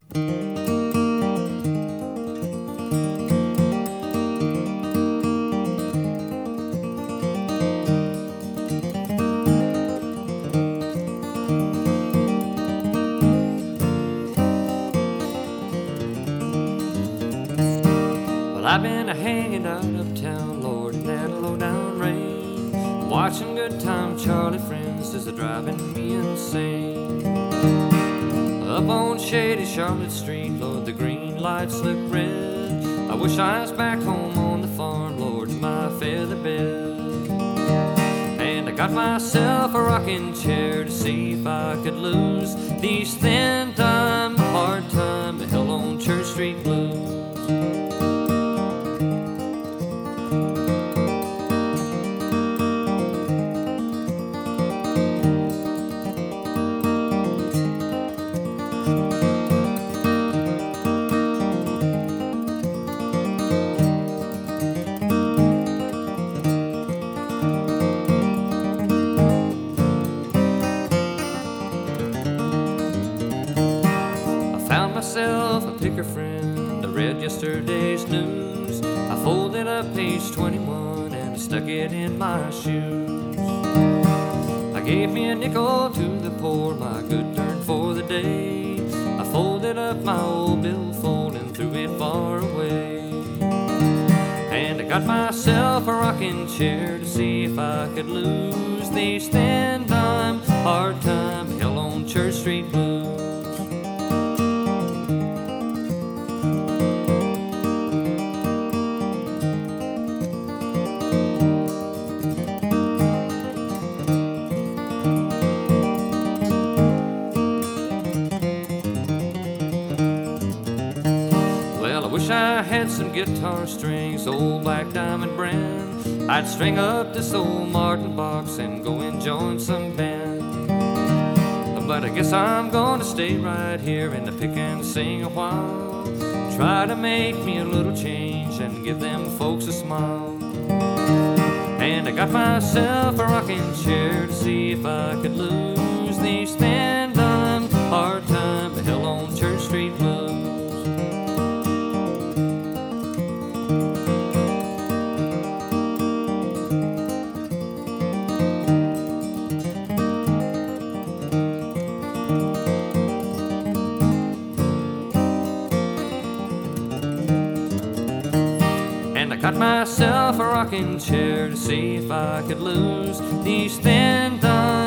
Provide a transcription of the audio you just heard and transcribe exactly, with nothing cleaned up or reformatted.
Well, I've been a hanging out uptown, Lord, in that low-down rain, watching Good Time Charlie friends as they're driving me insane. Up on shady Charlotte Street, Lord, the green lights look red. I wish I was back home on the farm, Lord, in my feather bed. And I got myself a rocking chair to see if I could lose these thin time, hard time, hell on Church Street blues. Myself a picker friend, I read yesterday's news. I folded up page twenty-one and I stuck it in my shoes. I gave me a nickel to the poor, my good turn for the day. I folded up my old billfold and threw it far away. And I got myself a rocking chair to see if I could lose these thin time, hard time, hell on Church Street blues. I wish I had some guitar strings, old Black Diamond brand. I'd string up this old Martin box and go and join some band. But I guess I'm gonna stay right here in the pick and sing a while. Try to make me a little change and give them folks a smile. And I got myself a rocking chair to see if I could lose these thin time, hard time, hell on Church Street blues. And I got myself a rocking chair to see if I could lose these thin time